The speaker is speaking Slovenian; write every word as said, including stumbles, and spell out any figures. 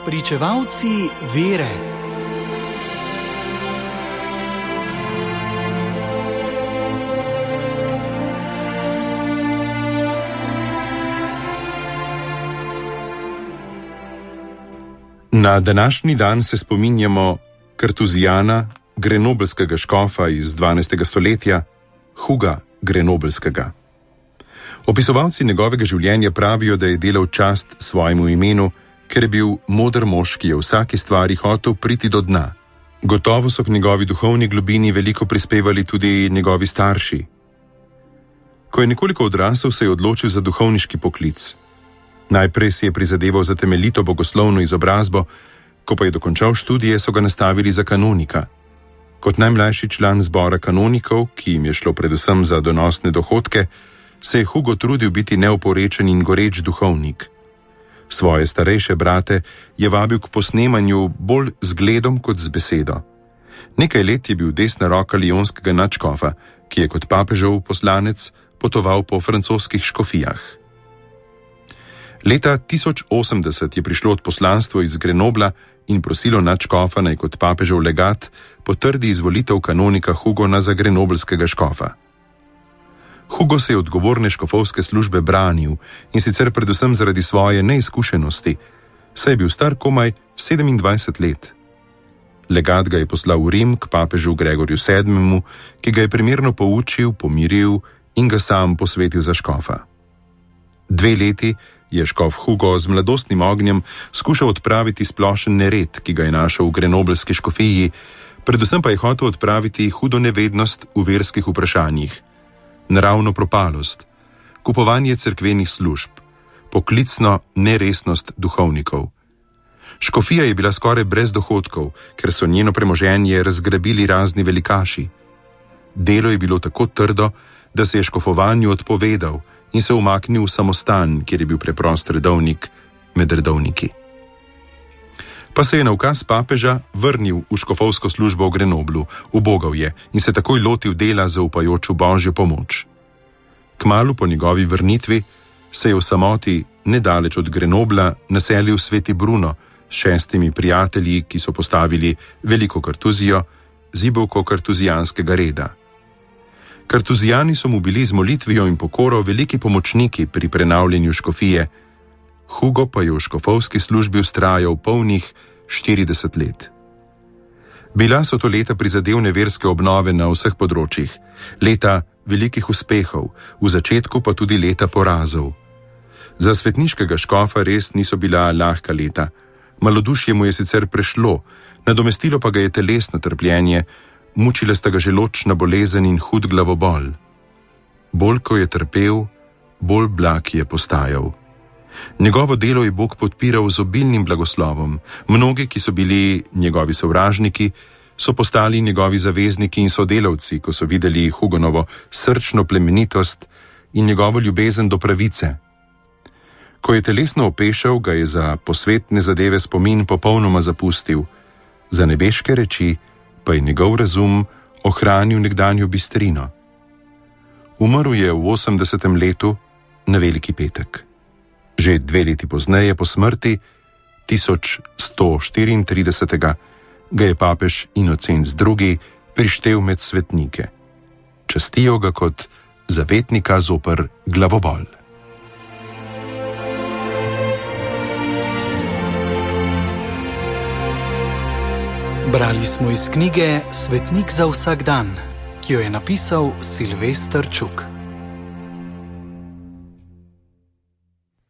Pričevalci vere. Na današnji dan se spominjamo Kartuzijana, grenobelskega škofa iz dvanajstega stoletja, Huga Grenobelskega. Opisovalci njegovega življenja pravijo, da je delal čast svojemu imenu, ker je bil moder mož, ki je v vsaki stvari hotel priti do dna. Gotovo so k njegovi duhovni globini veliko prispevali tudi njegovi starši. Ko je nekoliko odrasel, se je odločil za duhovniški poklic. Najprej si je prizadeval za temeljito bogoslovno izobrazbo, ko pa je dokončal študije, so ga nastavili za kanonika. Kot najmlajši član zbora kanonikov, ki jim je šlo predvsem za donosne dohodke, se je Hugo trudil biti neoporečen in goreč duhovnik. Svoje starejše brate je vabil k posnemanju bolj z gledom kot z besedo. Nekaj let je bil desna roka lijonskega nadškofa, ki je kot papežev poslanec potoval po francoskih škofijah. Leta tisoč osemdeset je prišlo od poslanstvo iz Grenobla in prosilo nadškofa, naj kot papežev legat potrdi izvolitev kanonika Hugona za grenobelskega škofa. Hugo se je odgovorne škofovske službe branil, in sicer predvsem zaradi svoje neizkušenosti, saj je bil star komaj sedemindvajset let. Legat ga je poslal v Rim k papežu Gregorju sedmemu, ki ga je primerno poučil, pomiril in ga sam posvetil za škofa. Dve leti je škof Hugo z mladostnim ognjem skušal odpraviti splošen nered, ki ga je našel v grenobelski škofiji, predvsem pa je hotel odpraviti hudo nevednost v verskih vprašanjih, naravno propalost, kupovanje cerkvenih služb, poklicno neresnost duhovnikov. Škofija je bila skoraj brez dohodkov, ker so njeno premoženje razgrabili razni velikaši. Delo je bilo tako trdo, da se je škofovanju odpovedal in se umaknil v samostan, kjer je bil preprost redovnik med redovniki. Pa se je na ukaz papeža vrnil v škofovsko službo v Grenoblu, ubogal je in se takoj lotil dela zaupajoč v božjo pomoč. Kmalu po njegovi vrnitvi se je v samoti nedaleč od Grenobla naselil sveti Bruno s šestimi prijatelji, ki so postavili veliko kartuzijo, zibelko kartuzijanskega reda. Kartuzijani so mu bili z molitvijo in pokoro veliki pomočniki pri prenavljanju škofije, Hugo pa je v škofovski službi vztrajal polnih štirideset let. Bila so to leta prizadevne verske obnove na vseh področjih, leta velikih uspehov, v začetku pa tudi leta porazov. Za svetniškega škofa res niso bila lahka leta. Malodušje mu je sicer prešlo, nadomestilo pa ga je telesno trpljenje, mučile sta ga želočna bolezen in hud glavobol. Bolj ko je trpel, bolj blag je postajal. Njegovo delo je Bog podpiral z obilnim blagoslovom. Mnogi, ki so bili njegovi sovražniki, so postali njegovi zavezniki in sodelavci, ko so videli Hugonovo srčno plemenitost in njegovo ljubezen do pravice. Ko je telesno opešal, ga je za posvetne zadeve spomin popolnoma zapustil, za nebeške reči pa je njegov razum ohranil nekdanjo bistrino. Umrl je v osemdesetem letu na Veliki petek. Že dve leti pozneje po smrti, tisoč sto štiriintridesetega, ga je papež Inocenc drugi prištel med svetnike. Častijo ga kot zavetnika zoper glavobol. Brali smo iz knjige Svetnik za vsak dan, ki jo je napisal Silvester Čuk.